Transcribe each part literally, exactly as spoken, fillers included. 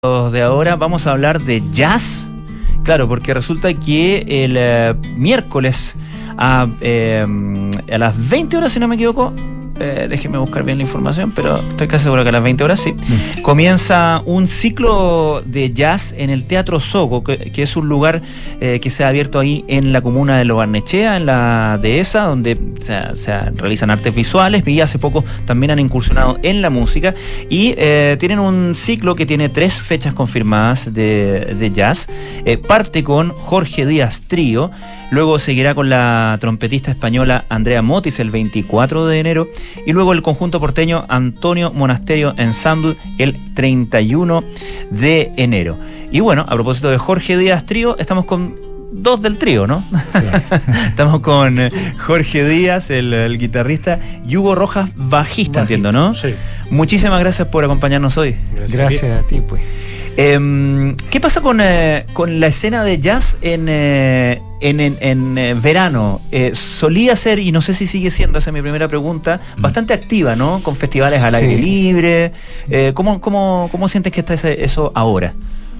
De ahora vamos a hablar de jazz, claro, porque resulta que el eh, miércoles a, eh, a las veinte horas, si no me equivoco, eh, déjenme buscar bien la información, pero estoy casi seguro que a las veinte horas sí, mm. comienza un ciclo de jazz en el Teatro Soco, que, que es un lugar eh, que se ha abierto ahí en la comuna de Lo Barnechea, en la dehesa, donde se, se realizan artes visuales, y hace poco también han incursionado en la música, y eh, tienen un ciclo que tiene tres fechas confirmadas de, de jazz. Eh, parte con Jorge Díaz Trío, luego seguirá con la trompetista española Andrea Motis el veinticuatro de enero, y luego el conjunto porteño Antonio Monasterio Ensemble el treinta y uno de enero. Y bueno, a propósito de Jorge Díaz Trío, estamos con dos del trío, ¿no? Sí. Estamos con Jorge Díaz, el, el guitarrista, y Hugo Rojas, bajista, bajista, entiendo, ¿no? Sí. Muchísimas gracias por acompañarnos hoy. Gracias, gracias a ti, pues. Eh, ¿Qué pasa con, eh, con la escena de jazz en, eh, en, en, en eh, verano? Eh, solía ser, y no sé si sigue siendo, esa es mi primera pregunta, bastante activa, ¿no? Con festivales al sí. aire libre. Sí. Eh, ¿cómo, cómo, ¿Cómo sientes que está ese, eso ahora?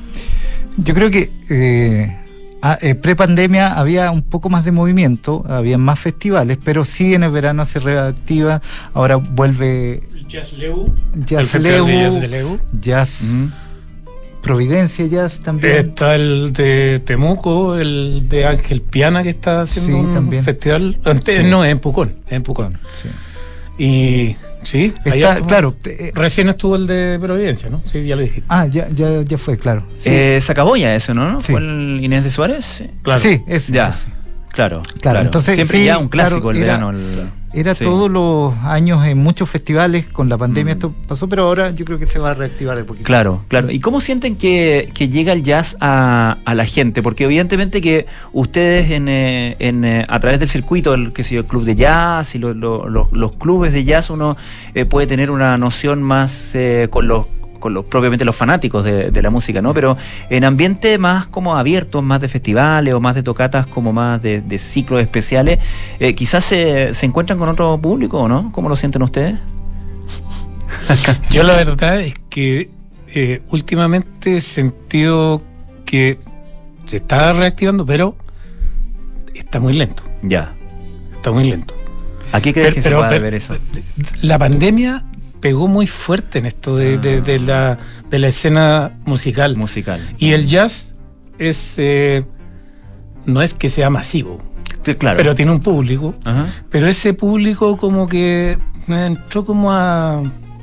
Yo creo que eh, ah, eh, pre-pandemia había un poco más de movimiento, había más festivales, pero sí en el verano se reactiva. Ahora vuelve Jazz Leu, Jazz Leu, Jazz, de Leu. Jazz mm. Providencia Jazz también. Está el de Temuco, el de Ángel Piana, que está haciendo sí, un también. festival. Antes, sí. No, es en Pucón. Es en Pucón. Sí. Y sí, está, allá, claro. Recién estuvo el de Providencia, ¿no? Sí, ya lo dijiste. Ah, ya, ya, ya fue, claro. Sí. Eh, se acabó ya eso, ¿no? Sí. ¿Fue el Inés de Suárez? Sí, claro. Sí, es ya. Es. Claro, claro, claro. Entonces, siempre sí, ya un clásico claro, el era, verano. El, era sí. todos los años en muchos festivales, con la pandemia mm. esto pasó, pero ahora yo creo que se va a reactivar de poquito. Claro, claro. ¿Y cómo sienten que, que llega el jazz a, a la gente? Porque evidentemente que ustedes en, en a través del circuito, el que sea el club de jazz y lo, lo, lo, los clubes de jazz, uno eh, puede tener una noción más eh, con los con los propiamente los fanáticos de, de la música, ¿no? Pero en ambiente más como abiertos, más de festivales o más de tocatas, como más de, de ciclos especiales, eh, quizás se, se encuentran con otro público, ¿o no? ¿Cómo lo sienten ustedes? Yo la verdad es que eh, últimamente he sentido que se está reactivando, pero está muy lento. Ya. Está muy lento. ¿A qué crees pero, que se puede ver eso? La pandemia pegó muy fuerte en esto de, ah. de, de, la, de la escena musical. Musical. Y el jazz es eh, no es que sea masivo, sí, claro. pero tiene un público. Ajá. Pero ese público como que entró como a...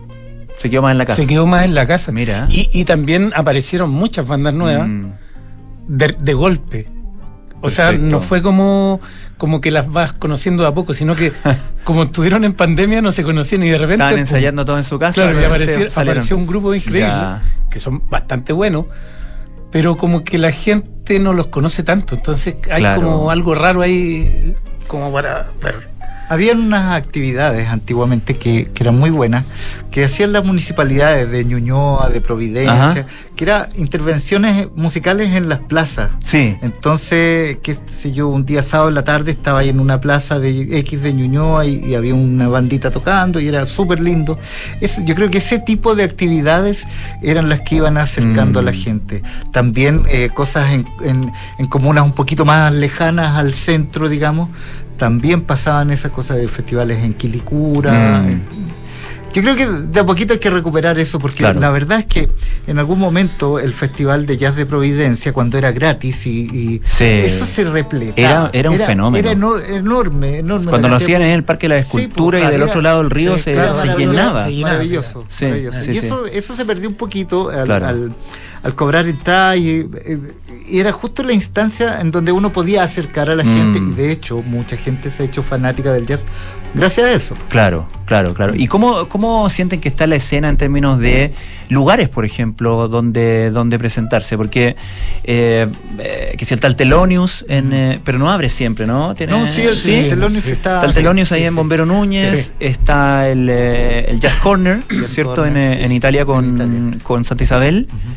Se quedó más en la casa. Se quedó más en la casa. Mira. Y, y también aparecieron muchas bandas nuevas mm. de, de golpe. O Perfecto. sea, no fue como, como que las vas conociendo de a poco, sino que como estuvieron en pandemia no se conocían y de repente... Estaban ensayando todo en su casa. Claro, y apareció, apareció un grupo increíble, ya. que son bastante buenos, pero como que la gente no los conoce tanto, entonces hay claro. como algo raro ahí como para ver. Habían unas actividades antiguamente que, que eran muy buenas, que hacían las municipalidades de Ñuñoa, de Providencia, Ajá. que eran intervenciones musicales en las plazas. Sí. Entonces, qué sé yo, un día sábado en la tarde estaba ahí en una plaza de X de Ñuñoa y, y había una bandita tocando y era súper lindo. Es, yo creo que ese tipo de actividades eran las que iban acercando mm. a la gente. También eh, cosas en, en, en comunas un poquito más lejanas al centro, digamos, también pasaban esas cosas de festivales en Quilicura. Mm. Yo creo que de a poquito hay que recuperar eso, porque claro. la verdad es que en algún momento el Festival de Jazz de Providencia, cuando era gratis, y, y sí. eso se repletaba. Era, era un era, fenómeno. Era eno, enorme, enorme. Cuando lo hacían en el Parque de la Escultura sí, pues, y del era, otro lado del río sí, se, claro, se, llenaba. se llenaba. Maravilloso. Sí, maravilloso. Sí, y sí. eso, eso se perdió un poquito al, claro. al, al cobrar entrada y, y era justo la instancia en donde uno podía acercar a la mm. gente, y de hecho mucha gente se ha hecho fanática del jazz gracias a eso. Claro, claro, claro. ¿Y cómo, cómo sienten que está la escena en términos de lugares, por ejemplo, donde, donde presentarse? Porque eh, eh, que si el Taltelonius, en, eh, pero no abre siempre, ¿no? ¿Tiene, no, sí, el sí, Taltelonius sí. está... Taltelonius sí, ahí sí, en Bombero sí. Núñez, sí. está el, eh, el Jazz Corner, ¿cierto? Corner, en, sí. en Italia con, en Italia. con Santa Isabel. Uh-huh.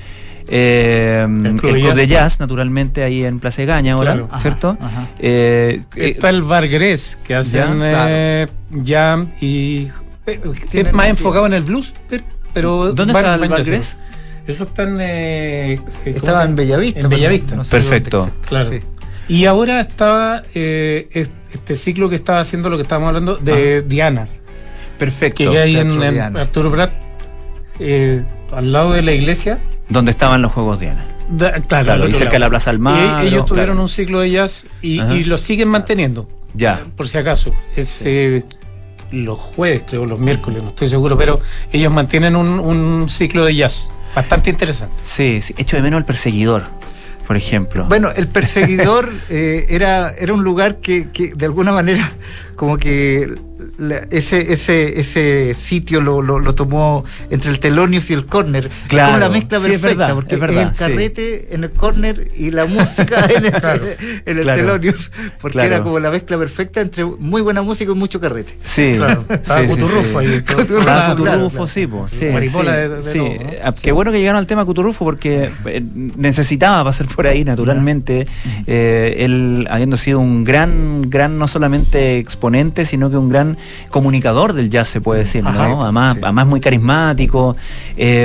Eh, el club, el club de jazz, naturalmente, ahí en Plaza de Gaña ahora, claro. ¿cierto? Ajá, ajá. Eh, está el Bar Gres, que hacen eh, claro. jam y es más enfocado en el blues, pero, ¿dónde está el Bar Gres? Eso está en... Eh, Estaba en Bellavista. En Bellavista. No sé. Perfecto. Claro. Sí. Y ahora estaba eh, este ciclo que estaba haciendo, lo que estábamos hablando, de ah. Diana. Perfecto. Que hay en, en Arturo Prat, eh, al lado de la iglesia. Donde estaban los Juegos Diana. Da, claro, claro y cerca lado. de la Plaza Almagro. Y ellos tuvieron claro. un ciclo de jazz y, y lo siguen manteniendo. Ya. Por si acaso. Es sí. eh, los jueves, creo, los miércoles, no estoy seguro, pero ellos mantienen un, un ciclo de jazz bastante interesante. Sí, sí, echo de menos el Perseguidor, por ejemplo. Bueno, el Perseguidor eh, era, era un lugar que, que de alguna manera como que la, ese, ese, ese sitio lo, lo, lo tomó entre el Thelonious y el Corner. Claro. Es como la mezcla sí, perfecta, es verdad, porque es verdad, es el carrete sí. en el Corner y la música en el, claro, en el claro. Thelonious, porque claro. era como la mezcla perfecta entre muy buena música y mucho carrete. Sí, claro. Estaba sí, Cuturrufo sí, ahí. Estaba Cuturrufo, claro, claro. sí, po, sí, Maripola sí, de, de sí. lobo, ¿no? Qué sí. bueno que llegaron al tema Cuturrufo porque eh, necesitaba pasar por ahí naturalmente, uh-huh. eh, él habiendo sido un gran, gran no solamente exponente, sino que un gran comunicador del jazz, se puede decir, Ajá, ¿no? Además, sí. además muy carismático. Eh,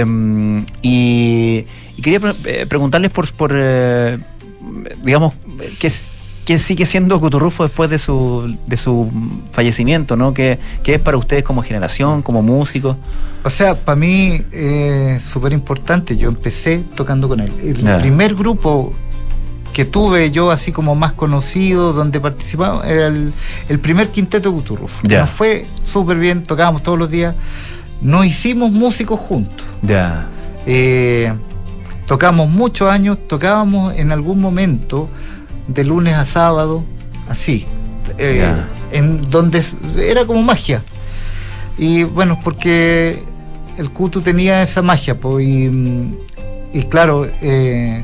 y, y quería pre- preguntarles por, por eh, digamos, qué es. ¿Qué sigue siendo Cuturrufo después de su de su fallecimiento, ¿no? ¿Qué, qué es para ustedes como generación, como músicos? O sea, para mí es eh, súper importante. Yo empecé tocando con él. El yeah. primer grupo que tuve yo así como más conocido, donde participaba, era el, el primer quinteto Cuturrufo. Yeah. Nos fue súper bien, tocábamos todos los días. Nos hicimos músicos juntos. Ya. Yeah. Eh, tocamos muchos años, tocábamos en algún momento de lunes a sábado, así, eh, yeah. en donde era como magia. Y bueno, porque el Cutu tenía esa magia, pues, y, y claro, eh,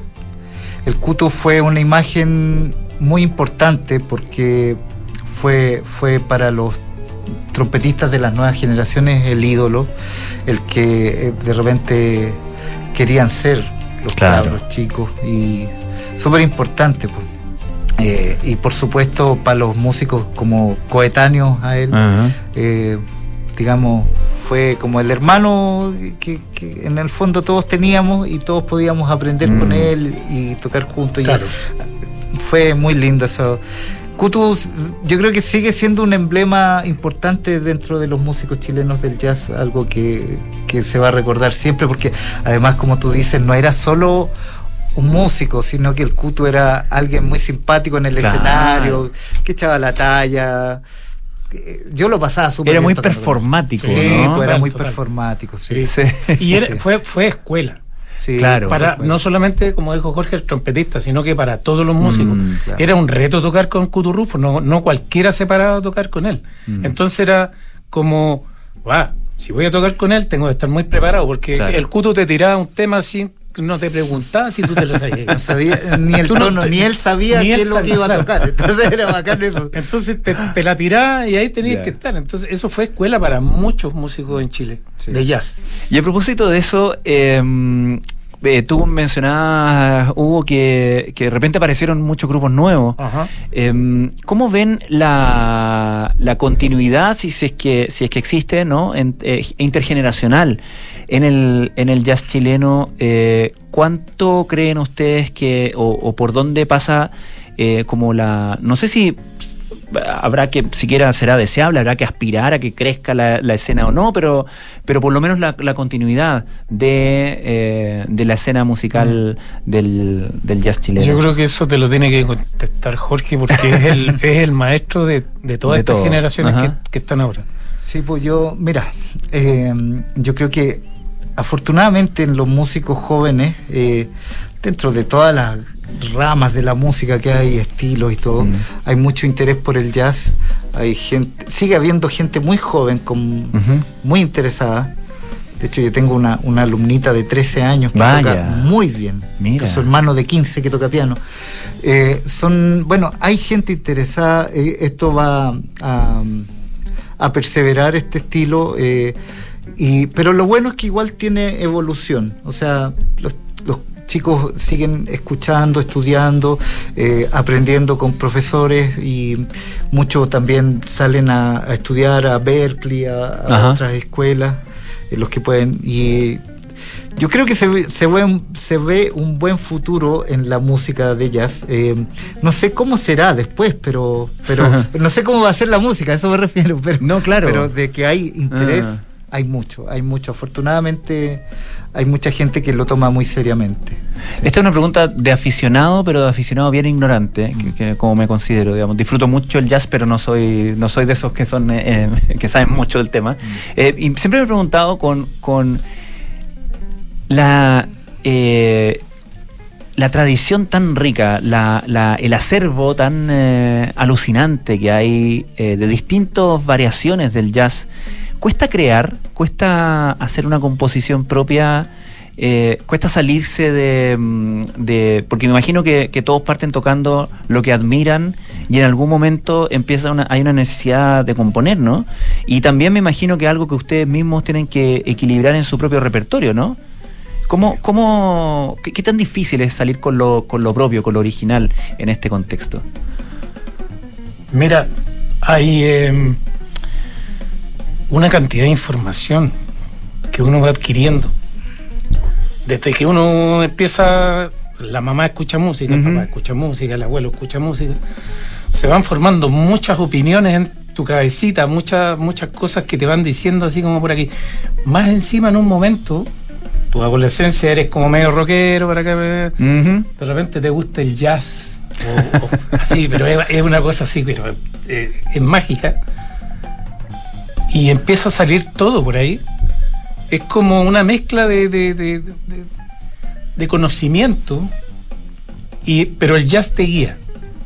el Cutu fue una imagen muy importante porque fue, fue para los trompetistas de las nuevas generaciones el ídolo, el que eh, de repente querían ser los claro. cabros chicos, y súper importante, pues. Eh, y por supuesto para los músicos como coetáneos a él, uh-huh. eh, digamos, fue como el hermano que, que en el fondo todos teníamos y todos podíamos aprender mm. con él y tocar juntos. Claro. Y fue muy lindo eso. Cutu, yo creo que sigue siendo un emblema importante dentro de los músicos chilenos del jazz, algo que, que se va a recordar siempre, porque además, como tú dices, no era solo un músico, sino que el Cutu era alguien muy simpático en el claro. escenario, que echaba la talla. Yo lo pasaba súper bien. Era muy tocando. performático, sí, ¿no? pues era muy total. performático, sí. sí. sí. Y era, fue, fue escuela. Sí, claro. Para, no solamente, como dijo Jorge, el trompetista, sino que para todos los músicos. Mm, claro. Era un reto tocar con Cuturrufo, no, no cualquiera se paraba a tocar con él. Mm. Entonces era como, wow, si voy a tocar con él, tengo que estar muy preparado, porque claro. el Cutu te tiraba un tema así, no te preguntaba si tú te lo sabías. No sabía ni el tono, no, ni él sabía qué es lo que iba a tocar. Entonces era bacán eso. Entonces te, te la tiraba y ahí tenías yeah. que estar. Entonces eso fue escuela para muchos músicos en Chile, sí. de jazz. Y a propósito de eso, eh, eh, tú mencionabas, Hugo, que, que de repente aparecieron muchos grupos nuevos. Ajá. Eh, ¿Cómo ven la, la continuidad, si, si es que si es que existe, ¿no? En, eh, intergeneracional en el en el jazz chileno? Eh, ¿Cuánto creen ustedes que o, o por dónde pasa eh, como la, no sé si habrá que, siquiera será deseable, habrá que aspirar a que crezca la, la escena o no, pero pero por lo menos la, la continuidad de, eh, de la escena musical mm. del, del jazz chileno? Yo creo que eso te lo tiene que contestar Jorge, porque es el, es el maestro de, de todas de estas todo. generaciones que, que están ahora. Sí, pues yo, mira, eh, yo creo que afortunadamente en los músicos jóvenes, eh, dentro de todas las ramas de la música que hay, estilos y todo, mm. hay mucho interés por el jazz. Hay gente, sigue habiendo gente muy joven, con, uh-huh. muy interesada. De hecho, yo tengo una, una alumnita de trece años que Vaya. toca muy bien. Mira. Su hermano de quince que toca piano. Eh, son, bueno, hay gente interesada. Eh, esto va a, a perseverar, este estilo. Eh, y, pero lo bueno es que igual tiene evolución. O sea, los, los chicos siguen escuchando, estudiando, eh, aprendiendo con profesores, y muchos también salen a, a estudiar a Berkeley, a, a otras escuelas, eh, los que pueden. Y Yo creo que se ve, se ve, un, se ve un buen futuro en la música de jazz. Eh, no sé cómo será después, pero, pero no sé cómo va a ser la música, a eso me refiero. Pero, no, claro. Pero de que hay interés, ah. hay mucho, hay mucho. Afortunadamente hay mucha gente que lo toma muy seriamente. Sí. Esta es una pregunta de aficionado, pero de aficionado bien ignorante, mm. que, que como me considero, digamos. Disfruto mucho el jazz, pero no soy no soy de esos que son eh, que saben mucho del tema. Mm. Eh, y siempre me he preguntado con, con la eh, la tradición tan rica, la, la, el acervo tan eh, alucinante que hay eh, de distintas variaciones del jazz. ¿Cuesta crear? ¿Cuesta hacer una composición propia? Eh, ¿Cuesta salirse de, de...? Porque me imagino que, que todos parten tocando lo que admiran y en algún momento empieza una, hay una necesidad de componer, ¿no? Y también me imagino que algo que ustedes mismos tienen que equilibrar en su propio repertorio, ¿no? ¿Cómo, cómo, qué, qué tan difícil es salir con lo, con lo propio, con lo original en este contexto? Mira, hay... Eh... una cantidad de información que uno va adquiriendo. Desde que uno empieza, la mamá escucha música, uh-huh. el papá escucha música, el abuelo escucha música, se van formando muchas opiniones en tu cabecita, muchas, muchas cosas que te van diciendo así como por aquí. Más encima en un momento, tu adolescencia eres como medio rockero, para que uh-huh. de repente te gusta el jazz, o, o así, pero es, es una cosa así, pero eh, es mágica. Y empieza a salir todo por ahí. Es como una mezcla de, de, de, de, de conocimiento, y, pero el jazz te guía.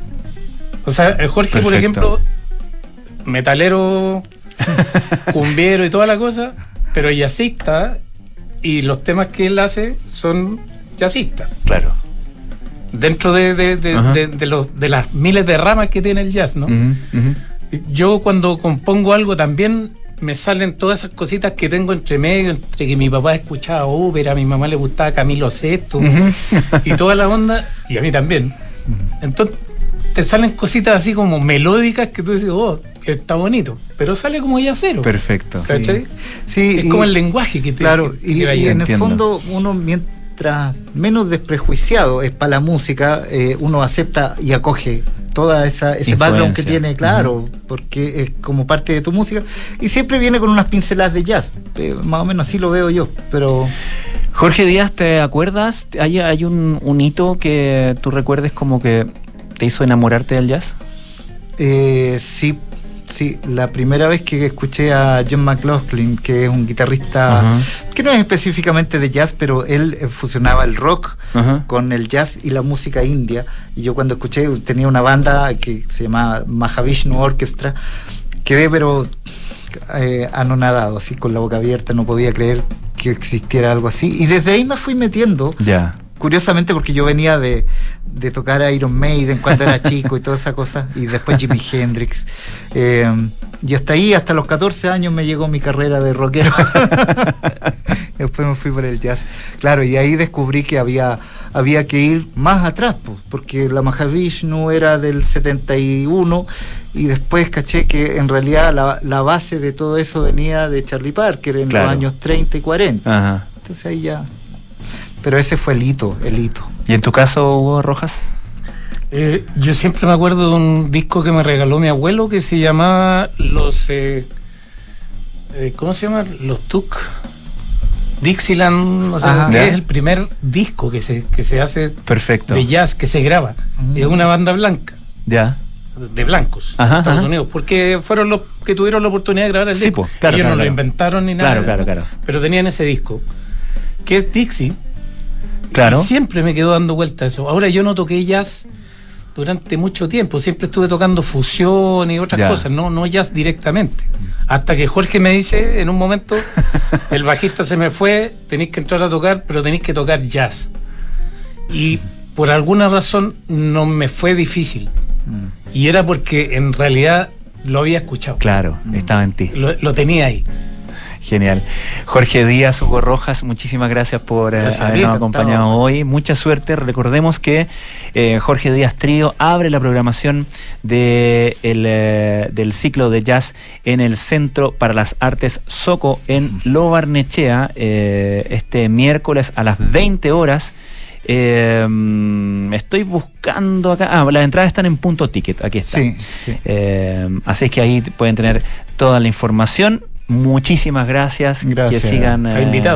O sea, Jorge, perfecto. Por ejemplo, metalero, cumbiero y toda la cosa, pero jazzista, y los temas que él hace son jazzistas. Claro. Dentro de, de, de, de, de, los, de las miles de ramas que tiene el jazz, ¿no? Uh-huh, uh-huh. Yo cuando compongo algo también me salen todas esas cositas que tengo entre medio, entre que mi papá escuchaba ópera, a mi mamá le gustaba Camilo Sesto, uh-huh. y toda la onda, y a mí también. Uh-huh. Entonces te salen cositas así como melódicas que tú dices, oh, está bonito, pero sale como yacero. Perfecto. ¿Cachai? Sí, es y, como el lenguaje que te... Claro, que, y, que y en entiendo. El fondo uno, mientras menos desprejuiciado es para la música, eh, uno acepta y acoge toda esa ese background que tiene, claro, uh-huh. porque es como parte de tu música, y siempre viene con unas pinceladas de jazz, eh, más o menos así lo veo yo. Pero Jorge Díaz, ¿te acuerdas? ¿Hay, hay un, un hito que tú recuerdes como que te hizo enamorarte del jazz? Eh, sí, sí, la primera vez que escuché a John McLaughlin, que es un guitarrista uh-huh. que no es específicamente de jazz, pero él fusionaba el rock uh-huh. con el jazz y la música india, y yo cuando escuché, tenía una banda que se llamaba Mahavishnu Orchestra, quedé pero eh, anonadado, así con la boca abierta, no podía creer que existiera algo así, y desde ahí me fui metiendo. Ya. Yeah. Curiosamente, porque yo venía de, de tocar a Iron Maiden cuando era chico y toda esa cosa, y después Jimi Hendrix. Eh, y hasta ahí, hasta los catorce años, me llegó mi carrera de rockero. Después me fui por el jazz. Claro, y ahí descubrí que había, había que ir más atrás, pues, porque la Mahavishnu era del setenta y uno, y después caché que en realidad la, la base de todo eso venía de Charlie Parker en claro. los años treinta y cuarenta. Ajá. Entonces ahí ya... Pero ese fue el hito, el hito. ¿Y en tu caso, Hugo Rojas? Eh, yo siempre me acuerdo de un disco que me regaló mi abuelo que se llamaba Los... Eh, eh, ¿Cómo se llama? Los Tuk. Dixieland, o sea, Ajá, que ¿ya? Es el primer disco que se, que se hace Perfecto. de jazz, que se graba. Mm. Es una banda blanca. Ya. De blancos, ajá, en Estados ajá. Unidos, porque fueron los que tuvieron la oportunidad de grabar el sí, disco. Pues, claro, Ellos claro, no claro. lo inventaron ni nada. Claro, claro, claro. Pero tenían ese disco, que es Dixie. Claro. Y siempre me quedó dando vuelta eso. Ahora yo no toqué jazz durante mucho tiempo, siempre estuve tocando fusión y otras ya. cosas, no, no jazz directamente. Hasta que Jorge me dice en un momento, el bajista se me fue, tenéis que entrar a tocar, pero tenéis que tocar jazz. Y por alguna razón no me fue difícil. Mm. Y era porque en realidad lo había escuchado. Claro, mm. estaba en ti. Lo, lo tenía ahí. Genial. Jorge Díaz, Hugo Rojas, muchísimas gracias por eh, habernos acompañado hoy. Mucha suerte. Recordemos que eh, Jorge Díaz Trío abre la programación de el, eh, del ciclo de jazz en el Centro para las Artes Soco en Lo Barnechea, eh, este miércoles a las veinte horas. Eh, estoy buscando acá. Ah, las entradas están en Punto Ticket. Aquí está. Sí, sí. Eh, así es que ahí pueden tener toda la información. Muchísimas gracias. Gracias. Que sigan. Está invitado.